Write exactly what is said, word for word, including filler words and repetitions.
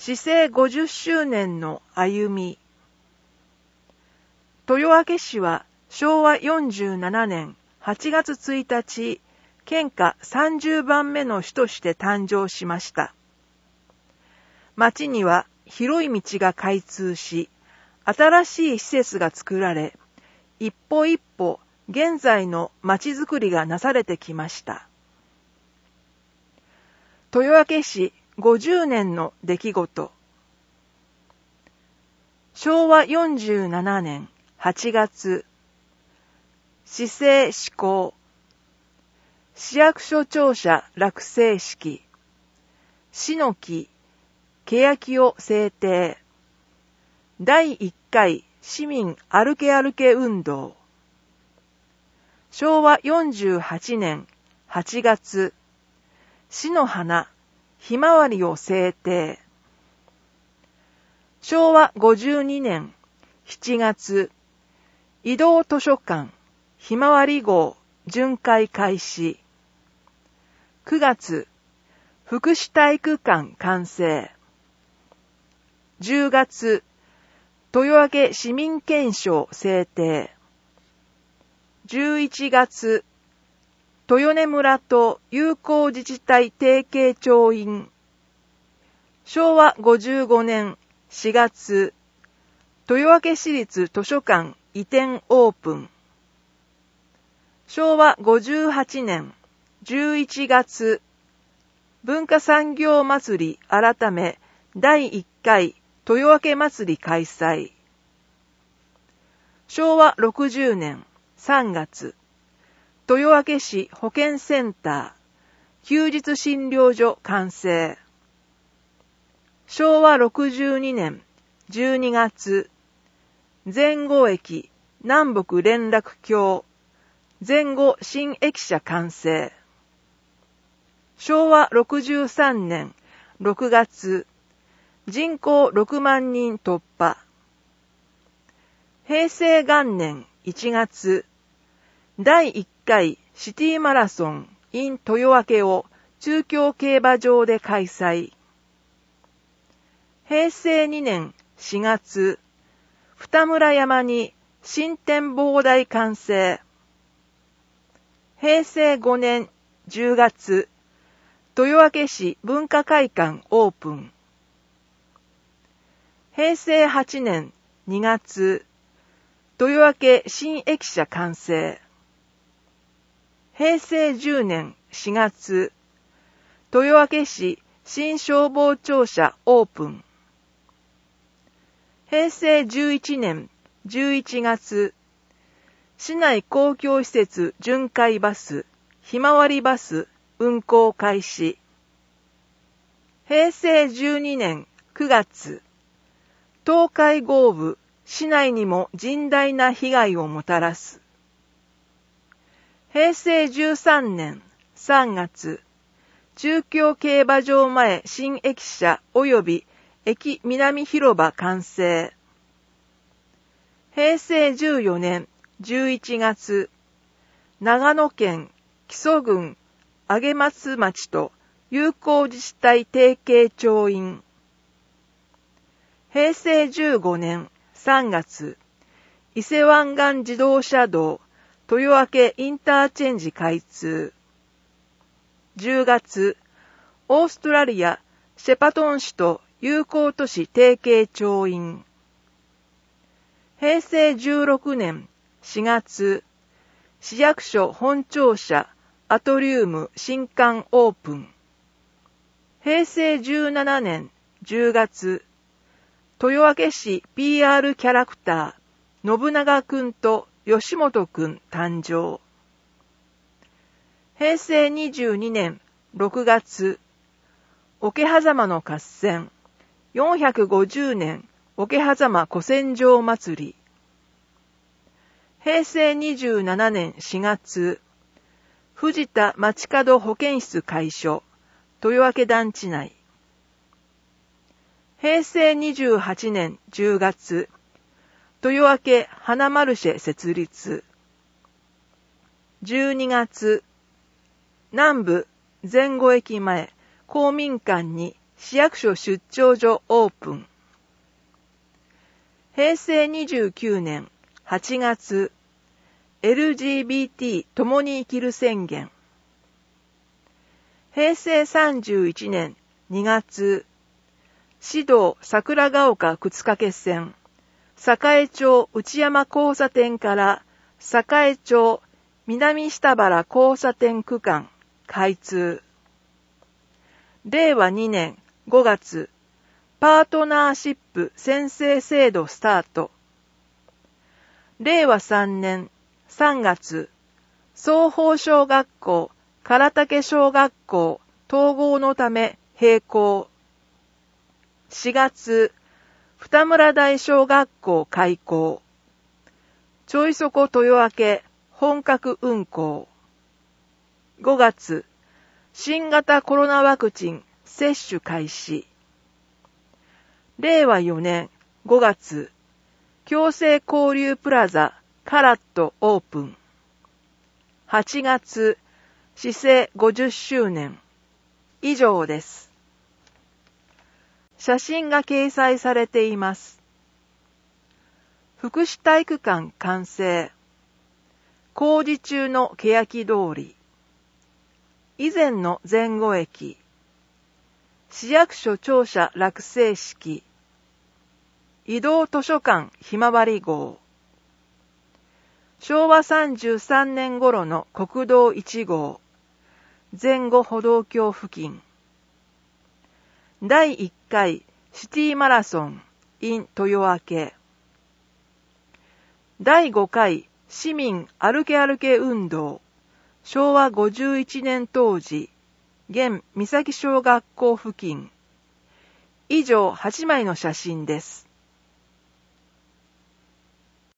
市政ごじゅっしゅうねんの歩み。豊明市はしょうわよんじゅうななねんはちがつついたち、県下さんじゅうばんめの市として誕生しました。町には広い道が開通し、新しい施設が作られ、一歩一歩現在の町づくりがなされてきました。豊明市ごじゅうねんの出来事。しょうわよんじゅうななねんはちがつ、市政施行。市役所庁舎落成式。市の木、欅を制定。だいいっかい市民歩け歩け運動。しょうわよんじゅうはちねんはちがつ、市の花、ひまわりを制定。しょうわごじゅうにねんしちがつ、移動図書館、ひまわり号巡回開始。くがつ、福祉体育館完成。じゅうがつ、豊明市民憲章制定。じゅういちがつ、豊根村と友好自治体提携調印。しょうわごじゅうごねんしがつ、豊明市立図書館移転オープン。しょうわごじゅうはちねんじゅういちがつ、文化産業まつり改めだいいっかい豊明祭り開催。しょうわろくじゅうねんさんがつ、豊明市保健センター、休日診療所完成。しょうわろくじゅうにねんじゅうにがつ、前後駅南北連絡橋、前後新駅舎完成。しょうわろくじゅうさんねんろくがつ、人口ろくまんにん突破。へいせいがんねんいちがつ、だいいっかいシティマラソン in 豊明を中京競馬場で開催。へいせいにねんしがつ、二村山に新展望台完成。へいせいごねんじゅうがつ、豊明市文化会館オープン。へいせいはちねんにがつ、豊明新駅舎完成。へいせいじゅうねんしがつ、豊明市新消防庁舎オープン。へいせいじゅういちねんじゅういちがつ、市内公共施設巡回バス、ひまわりバス運行開始。へいせいじゅうにねんくがつ、東海豪雨、市内にも甚大な被害をもたらす。へいせいじゅうさんねんさんがつ、中京競馬場前新駅舎及び駅南広場完成。へいせいじゅうよねんじゅういちがつ、長野県木曽郡上松町と友好自治体提携調印。へいせいじゅうごねんさんがつ、伊勢湾岸自動車道豊明インターチェンジ開通。じゅうがつ、オーストラリアシェパトン市と友好都市提携調印。へいせいじゅうろくねんしがつ、市役所本庁舎アトリウム新館オープン。へいせいじゅうななねんじゅうがつ、豊明市 ピーアール キャラクター、信長くんと吉本くん誕生。へいせいにじゅうにねんろくがつ、桶狭間の合戦、よんひゃくごじゅうねん桶狭間古戦場祭り。へいせいにじゅうななねんしがつ、藤田町角保健室開所、豊明団地内。へいせいにじゅうはちねんじゅうがつ、豊明花マルシェ設立。じゅうにがつ、南部前後駅前公民館に市役所出張所オープン。へいせいにじゅうきゅうねんはちがつ、エルジービーティー 共に生きる宣言。へいせいさんじゅういちねんにがつ、市道桜ヶ丘靴掛線、栄町内山交差点から栄町南下原交差点区間開通。れいわにねんごがつ、パートナーシップ宣誓制度スタート。れいわさんねんさんがつ、双方小学校、唐竹小学校統合のため閉校。しがつ、二村台小学校開校。ちょいそこ豊明本格運行。ごがつ、新型コロナワクチン接種開始。れいわよねんごがつ、共生交流プラザカラットオープン。はちがつ、市政ごじゅっしゅうねん。以上です。写真が掲載されています。福祉体育館完成。工事中の欅通り。以前の前後駅。市役所庁舎落成式。移動図書館ひまわり号。しょうわさんじゅうさんねん頃の国道いちごう。前後歩道橋付近。だいいっかいシティマラソン in 豊明。だいごかい市民歩け歩け運動。しょうわごじゅういちねん当時。現三崎小学校付近。以上はちまいの写真です。